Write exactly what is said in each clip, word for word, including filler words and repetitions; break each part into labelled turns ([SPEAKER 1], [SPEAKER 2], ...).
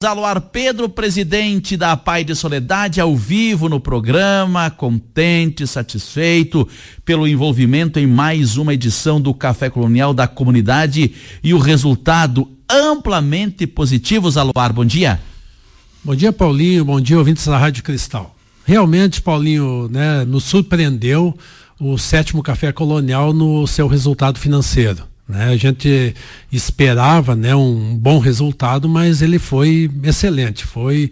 [SPEAKER 1] Aloar Pedro, presidente da Pai de Soledade, ao vivo no programa, contente, satisfeito pelo envolvimento em mais uma edição do Café Colonial da Comunidade e o resultado amplamente positivo. Aloar, bom dia.
[SPEAKER 2] Bom dia, Paulinho, bom dia, ouvintes da Rádio Cristal. Realmente, Paulinho, né, nos surpreendeu o sétimo Café Colonial no seu resultado financeiro. Né, a gente esperava, né, um bom resultado, mas ele foi excelente. Foi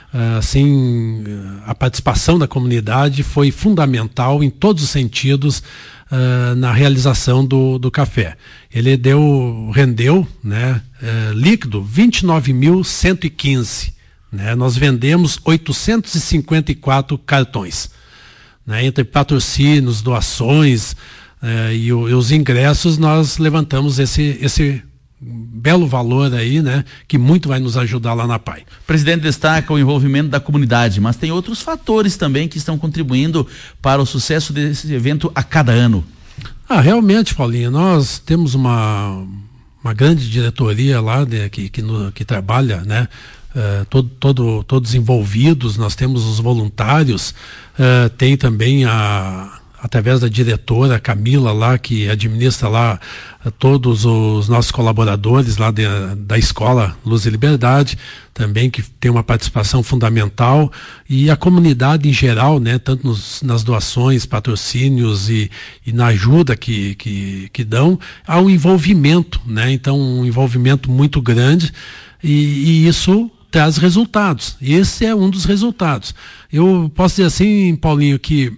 [SPEAKER 2] assim, a participação da comunidade foi fundamental em todos os sentidos uh, na realização do, do café. Ele deu, rendeu, né, uh, líquido vinte e nove mil cento e quinze. Né, nós vendemos oitocentos e cinquenta e quatro cartões, né, entre patrocínios, doações. É, e, o, e os ingressos, nós levantamos esse, esse belo valor aí, né, que muito vai nos ajudar lá na Pai.
[SPEAKER 1] O presidente destaca o envolvimento da comunidade, mas tem outros fatores também que estão contribuindo para o sucesso desse evento a cada ano.
[SPEAKER 2] Ah, realmente, Paulinho, nós temos uma, uma grande diretoria lá, né, que, que, no, que trabalha, né, uh, todo, todo, todos envolvidos. Nós temos os voluntários, uh, tem também a através da diretora Camila lá, que administra lá uh, todos os nossos colaboradores lá de, da escola Luz e Liberdade, também, que tem uma participação fundamental, e a comunidade em geral, né, tanto nos, nas doações, patrocínios e, e na ajuda que, que, que dão, há um envolvimento, né, então um envolvimento muito grande, e, e isso traz resultados. Esse é um dos resultados. Eu posso dizer assim, Paulinho, que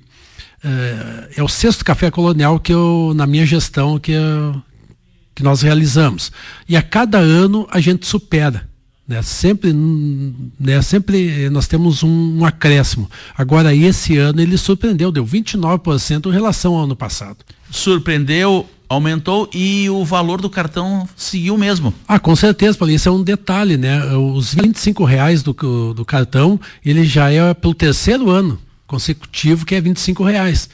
[SPEAKER 2] É, é o sexto Café Colonial que eu, na minha gestão, que, eu, que nós realizamos. E a cada ano a gente supera. Né? Sempre, né? Sempre nós temos um, um acréscimo. Agora, esse ano ele surpreendeu, deu vinte e nove por cento em relação ao ano passado.
[SPEAKER 1] Surpreendeu, aumentou, e o valor do cartão seguiu mesmo.
[SPEAKER 2] Ah, com certeza, Paulinho, isso é um detalhe, né? Os vinte e cinco reais do, do cartão, ele já é pelo terceiro ano consecutivo, que é vinte e cinco reais.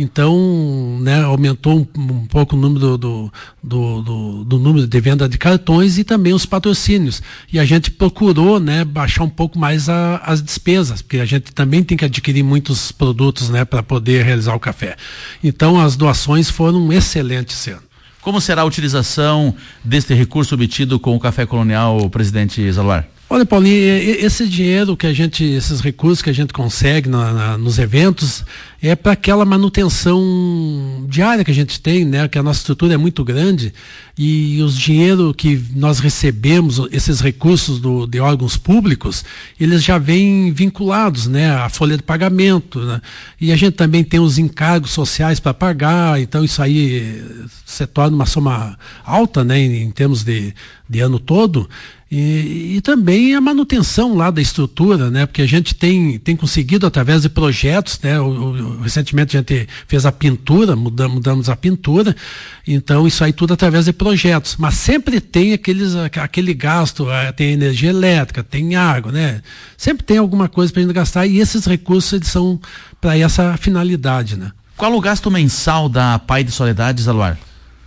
[SPEAKER 2] Então, né, aumentou um, um pouco o número do, do, do, do número de venda de cartões e também os patrocínios. E a gente procurou, né, baixar um pouco mais a, as despesas, porque a gente também tem que adquirir muitos produtos, né, para poder realizar o café. Então, as doações foram excelentes esse ano.
[SPEAKER 1] Como será a utilização deste recurso obtido com o Café Colonial, presidente Aloar?
[SPEAKER 2] Olha, Paulinho, esse dinheiro que a gente, esses recursos que a gente consegue na, na, nos eventos, é para aquela manutenção diária que a gente tem, né? Que a nossa estrutura é muito grande, e os dinheiro que nós recebemos, esses recursos do, de órgãos públicos, eles já vêm vinculados, né? À folha de pagamento, né? E a gente também tem os encargos sociais para pagar, então isso aí se torna uma soma alta, né? Em, em termos de, de ano todo. E, e também a manutenção lá da estrutura, né? Porque a gente tem, tem conseguido através de projetos, né? O, o, recentemente a gente fez a pintura, mudamos, mudamos a pintura, então isso aí tudo através de projetos, mas sempre tem aqueles, aquele gasto, tem energia elétrica, tem água, né? Sempre tem alguma coisa para a gente gastar, e esses recursos eles são para essa finalidade, né?
[SPEAKER 1] Qual o gasto mensal da Pai de Soledade, Aloar?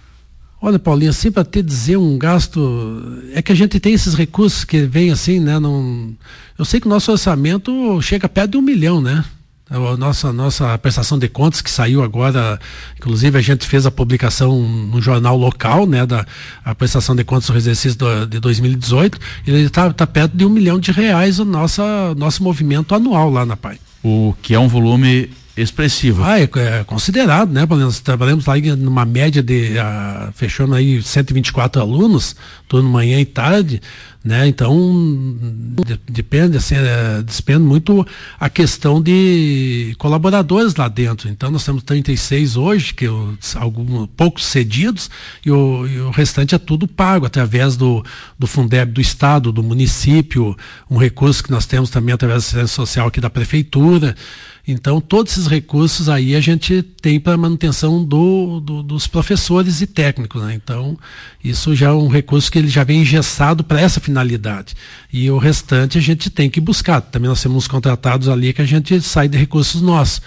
[SPEAKER 2] Olha, Paulinho, assim, para te dizer um gasto, é que a gente tem esses recursos que vêm assim, né? Não, eu sei que o nosso orçamento chega perto de um milhão, né? A nossa, nossa prestação de contas que saiu agora, inclusive a gente fez a publicação no jornal local, né? Da a prestação de contas do exercício do, de dois mil e dezoito, ele está tá perto de um milhão de reais o nosso, nosso movimento anual lá na Pai.
[SPEAKER 1] O que é um volume expressivo.
[SPEAKER 2] Ah, é, é considerado, né? Nós trabalhamos lá numa média de, uh, fechando aí cento e vinte e quatro alunos, turno manhã e tarde, né? Então, de, depende, assim, é, depende muito a questão de colaboradores lá dentro. Então, nós temos trinta e seis hoje, que eu, alguns, poucos cedidos, e o, e o restante é tudo pago através do, do Fundeb do Estado, do município, um recurso que nós temos também através da assistência social aqui da Prefeitura. Então, todos esses recursos aí a gente tem para manutenção do, do, dos professores e técnicos, né? Então, isso já é um recurso que ele já vem engessado para essa finalidade. E o restante a gente tem que buscar. Também nós temos uns contratados ali que a gente sai de recursos nossos.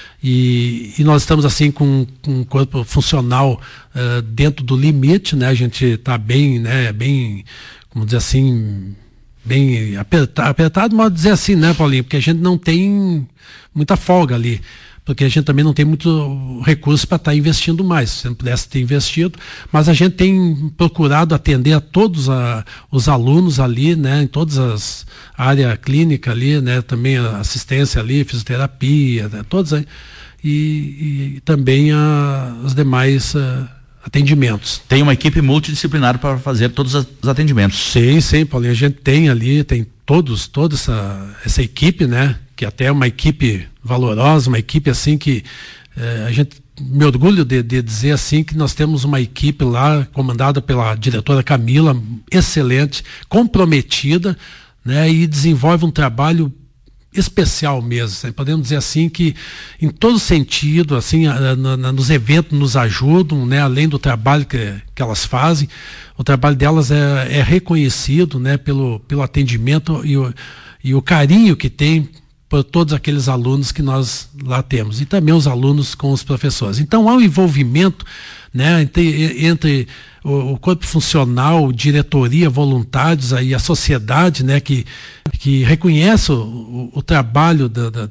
[SPEAKER 2] E, e nós estamos assim com, com um corpo funcional uh, dentro do limite, né? A gente está bem, né? Bem, como dizer assim, bem apertado, apertado, mas dizer assim, né, Paulinho? Porque a gente não tem muita folga ali, porque a gente também não tem muito recurso para estar tá investindo mais, se não pudesse ter investido, mas a gente tem procurado atender a todos a, os alunos ali, né, em todas as áreas clínicas ali, né, também a assistência ali, fisioterapia, né, todos aí, e, e também a, os demais uh, atendimentos.
[SPEAKER 1] Tem uma equipe multidisciplinar para fazer todos os atendimentos.
[SPEAKER 2] Sim, sim, Paulinho, a gente tem ali, tem todos, toda essa, essa equipe, né, que até é uma equipe valorosa, uma equipe assim que eh, a gente me orgulho de, de dizer assim que nós temos uma equipe lá comandada pela diretora Camila, excelente, comprometida, né, e desenvolve um trabalho especial mesmo, né? Podemos dizer assim que em todo sentido, assim, a, na, na, nos eventos nos ajudam, né, além do trabalho que, que elas fazem, o trabalho delas é, é reconhecido, né, pelo, pelo atendimento e o, e o carinho que tem por todos aqueles alunos que nós lá temos, e também os alunos com os professores. Então há um envolvimento, né, entre, entre o, o corpo funcional, diretoria, voluntários e a sociedade, né, que, que reconhece o, o, o trabalho da, da,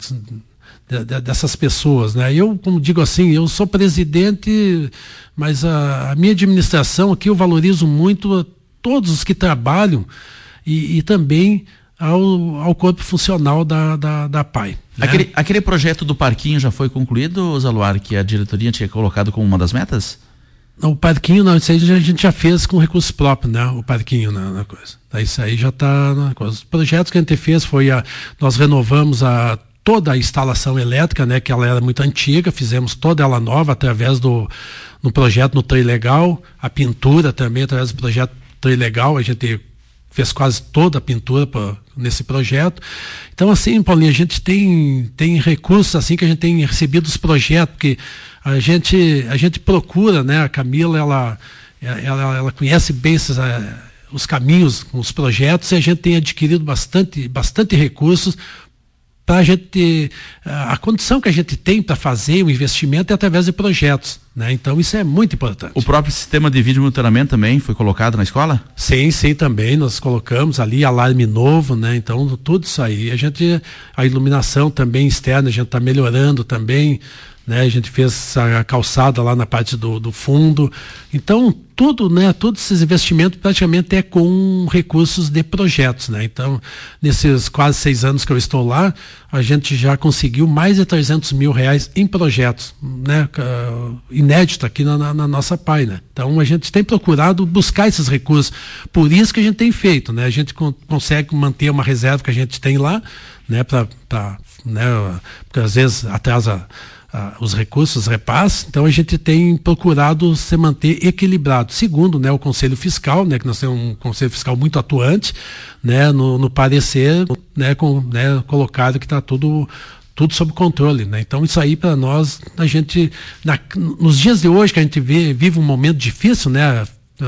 [SPEAKER 2] da, dessas pessoas, né? Eu, como digo assim, eu sou presidente, mas a, a minha administração aqui eu valorizo muito a todos os que trabalham e, e também Ao, ao corpo funcional da, da, da P A I. Né?
[SPEAKER 1] Aquele, aquele projeto do parquinho já foi concluído, Zaluar, que a diretoria tinha colocado como uma das metas?
[SPEAKER 2] O parquinho, não, isso aí a gente já fez com recursos próprios, né? O parquinho na, na coisa. Isso aí já está na coisa. Os projetos que a gente fez foi a. Nós renovamos a, toda a instalação elétrica, né? Que ela era muito antiga, fizemos toda ela nova através do no projeto no Trilegal, a pintura também através do projeto Trilegal, a gente fez quase toda a pintura pra, nesse projeto. Então, assim, Paulinho, a gente tem, tem recursos assim que a gente tem recebido os projetos, porque a gente, a gente procura, né? A Camila, ela, ela, ela conhece bem esses, uh, os caminhos, os projetos, e a gente tem adquirido bastante, bastante recursos para a gente ter, a condição que a gente tem para fazer o investimento é através de projetos, né? Então isso é muito importante.
[SPEAKER 1] O próprio sistema de vídeo monitoramento também foi colocado na escola?
[SPEAKER 2] Sim, sim, também nós colocamos ali alarme novo, né? Então tudo isso aí, a gente, a iluminação também externa, a gente está melhorando também, né? A gente fez a calçada lá na parte do, do fundo, então tudo, né? Todos esses investimentos praticamente é com recursos de projetos, né? Então, nesses quase seis anos que eu estou lá, a gente já conseguiu mais de trezentos mil reais em projetos, né? Uh, inédito aqui na, na, na nossa P A I, né? Então, a gente tem procurado buscar esses recursos, por isso que a gente tem feito, né? A gente con- consegue manter uma reserva que a gente tem lá, né? Pra, pra, né? Porque às vezes atrasa Ah, os recursos, repasses, então a gente tem procurado se manter equilibrado. Segundo, né, o Conselho Fiscal, né, que nós temos um Conselho Fiscal muito atuante, né, no, no parecer, né, com, né, colocado que está tudo tudo sob controle, né? Então isso aí para nós, a gente, na, nos dias de hoje que a gente vê, vive um momento difícil, né,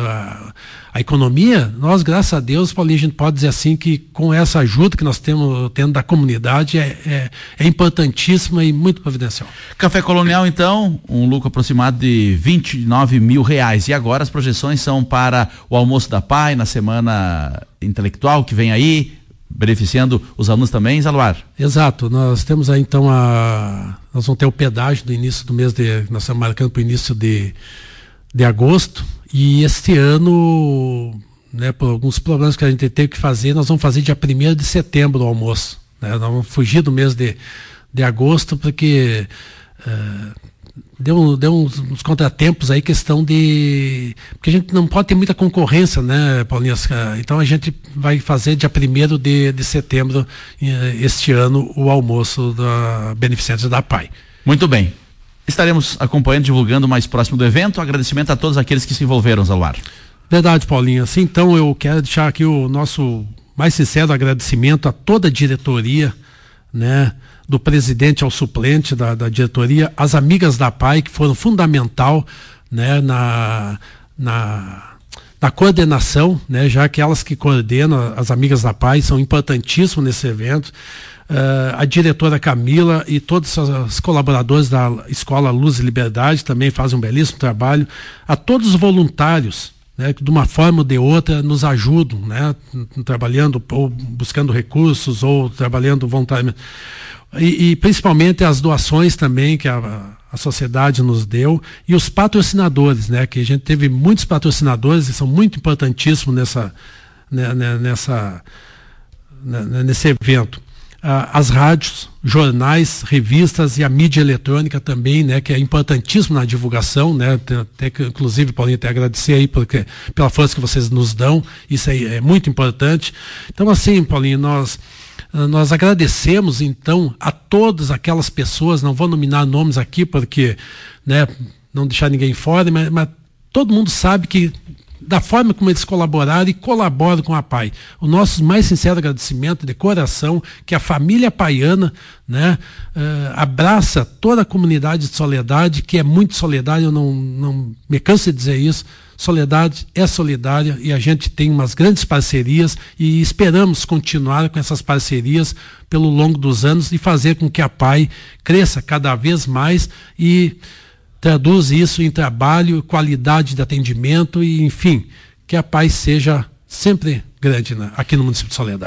[SPEAKER 2] a, a economia, nós, graças a Deus, Paulinho, a gente pode dizer assim que com essa ajuda que nós temos tendo da comunidade é, é, é importantíssima e muito providencial.
[SPEAKER 1] Café Colonial, então, um lucro aproximado de vinte e nove mil reais. E agora as projeções são para o almoço da P A I na semana intelectual que vem aí, beneficiando os alunos também, Zaluar?
[SPEAKER 2] Exato, nós temos aí então a. Nós vamos ter o pedágio do início do mês de. Nós estamos marcando para o início de, de agosto. E este ano, né, por alguns problemas que a gente teve que fazer, nós vamos fazer dia primeiro de setembro o almoço. Né? Nós vamos fugir do mês de, de agosto, porque uh, deu, deu uns, uns contratempos aí, questão de. Porque a gente não pode ter muita concorrência, né, Paulinho? Então a gente vai fazer dia primeiro de, de setembro, este ano, o almoço da beneficentes da P A I.
[SPEAKER 1] Muito bem. Estaremos acompanhando, divulgando mais próximo do evento. Agradecimento a todos aqueles que se envolveram, Zaluar.
[SPEAKER 2] Verdade, Paulinho. Assim, então eu quero deixar aqui o nosso mais sincero agradecimento a toda a diretoria, né, do presidente ao suplente da, da diretoria, as amigas da P A I que foram fundamental, né, na, na, na coordenação, né, já que elas que coordenam, as amigas da P A I são importantíssimas nesse evento. Uh, a diretora Camila e todos os colaboradores da Escola Luz e Liberdade também fazem um belíssimo trabalho. A todos os voluntários, né, que de uma forma ou de outra nos ajudam, né, trabalhando ou buscando recursos ou trabalhando voluntariamente. E, e principalmente as doações também que a, a sociedade nos deu, e os patrocinadores, né, que a gente teve muitos patrocinadores e são muito importantíssimos nessa, né, nessa, né, nesse evento. As rádios, jornais, revistas e a mídia eletrônica também, né, que é importantíssimo na divulgação, né, até que, inclusive, Paulinho, até agradecer aí porque, pela força que vocês nos dão, isso aí é muito importante. Então, assim, Paulinho, nós, nós agradecemos, então, a todas aquelas pessoas, não vou nominar nomes aqui porque, né, não deixar ninguém fora, mas, mas todo mundo sabe que da forma como eles colaboraram e colaboram com a P A I. O nosso mais sincero agradecimento de coração, que a família paiana, né, uh, abraça toda a comunidade de Soledade, que é muito solidária, eu não, não me canso de dizer isso. Soledade é solidária e a gente tem umas grandes parcerias e esperamos continuar com essas parcerias pelo longo dos anos e fazer com que a P A I cresça cada vez mais e traduz isso em trabalho, qualidade de atendimento e, enfim, que a P A I seja sempre grande, né, aqui no município de Soledade.